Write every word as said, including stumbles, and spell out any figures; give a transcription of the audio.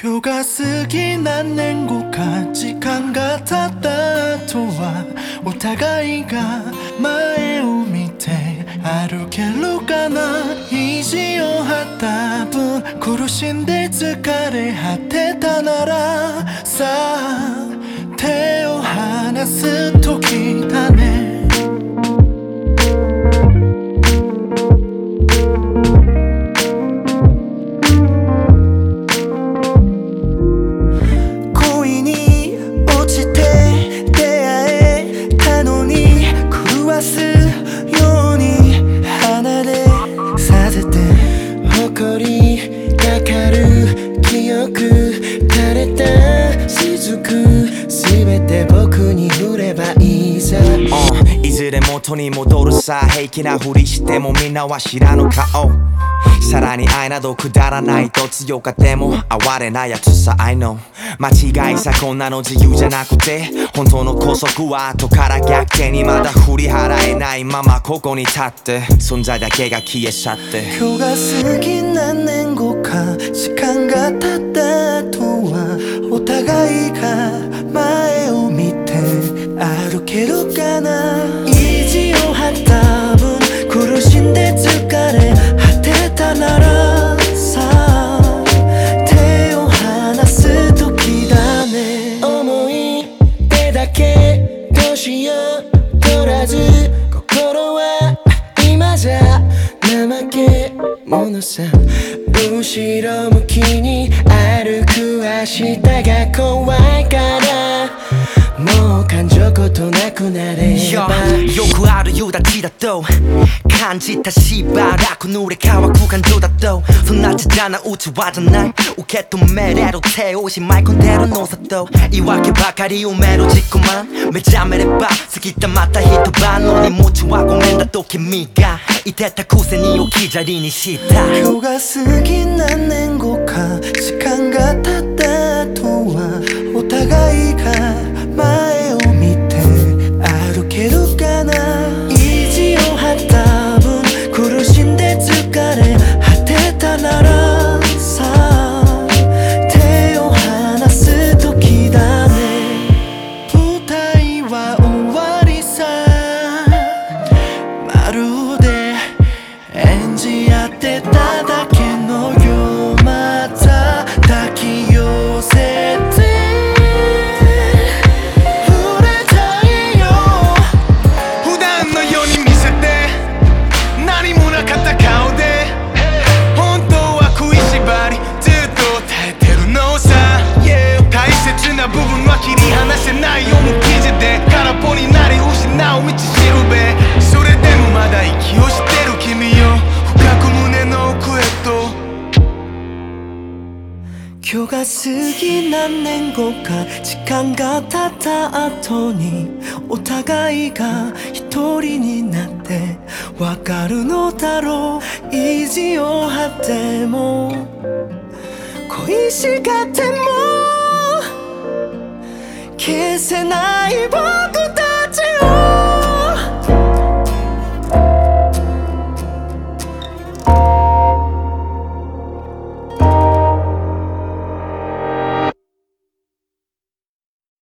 今日が過ぎ何年後か時間が経った後はお互いが前を見て歩けるかな。意地を張った分苦しんで疲れ果てたならさあ手を離す時だね。 誇りかかる記憶垂れた雫すべて僕に振ればいいさ、 uh, いずれ元に戻るさ。平気なふりしてもみんなは知らぬ顔。さらに愛などくだらないと強かっても哀れなやつさ I know 間違いさこんなの自由じゃなくて本当の拘束は後から逆転にまだ振り払えないままここに立って存在だけが消え去って今日が過ぎ何年後か時間が経った後はお互いが前を見て歩けるかな。意地を張った分苦しんで疲れ果てたならさあ手を離す時だね。 思い出だけ年を取らず心は今じゃ怠け者さ。後ろ向きに歩く明日が怖いからもう感情ことなくなれば。 よくある夕立だと感じたしばらく濡れ乾く感情だとそんな小さな器じゃない受け止めれる手をしまい込んでるのさと言い訳ばかり埋める自己満目覚めれば過ぎたまた一晩の荷物はごめんだと君がいてたくせに置き去りにした。 今日が過ぎ何年後か時間が経った後はお互いが前を見て歩けるかな。意地を張った分苦しんで疲れ果てたならさあ手を離す時だね。舞台は終わりさまるで演じ合ってただけのよまた抱き寄せて部分は切り離せないよ無記事で空っぽになり失う道しるべ。それでもまだ息をしてる君よ深く胸の奥へと。今日が過ぎ何年後か時間が経った後にお互いが一人になってわかるのだろう。意地を張っても恋しがっても消せない僕